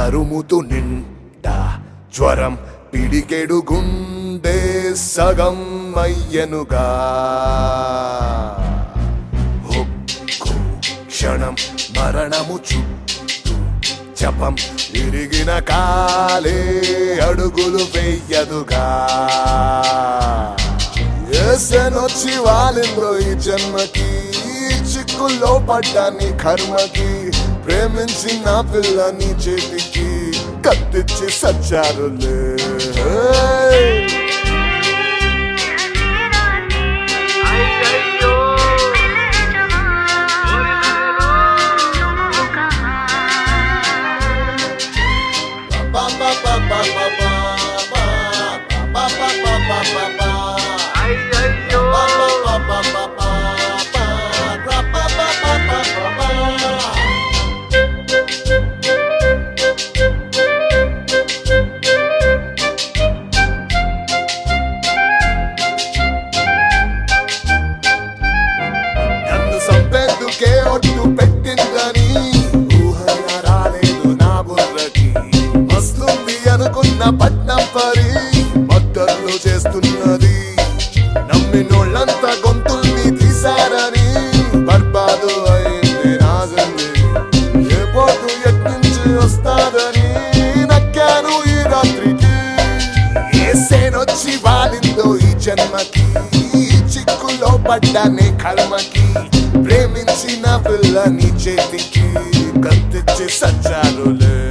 తరుముతు నిండా జ్వరం పిడికెడు గుండె సగం అయ్యనుగా ఒక్కో క్షణం మరణము చుట్టూ జపం తిరిగిన కాలే అడుగులు వెయ్యదుగా ఏసెనొచ్చి వాలిందో ఈ జన్మకి చిక్కుల్లో పడ్డా నీ కర్మకి ప్రేమించిన పిల్లని చేతికి కత్తిచ్చి సచ్చారులే సంపెందుకే ఒట్టు పెట్టిందని ఊహన రాలేదు నా బుర్రకి వస్తుంది అనుకున్న పట్నం పరి మద్దళ్ళు చేస్తున్నది నమ్మినోళ్ళంతా గొంతుల్ని తీశారని బర్బాదు అయింది రాజంది ఏ పోటు ఎట్నుంచి వస్తాదని నక్కాను ఈ రాత్రికి ఏసేనొచ్చి వాలిందో ఈ జన్మకి చిక్కులో పడ్డానే కర్మకి ప్రేమించిన పిల్లని చేతికి కత్తిచ్చి సచ్చారులే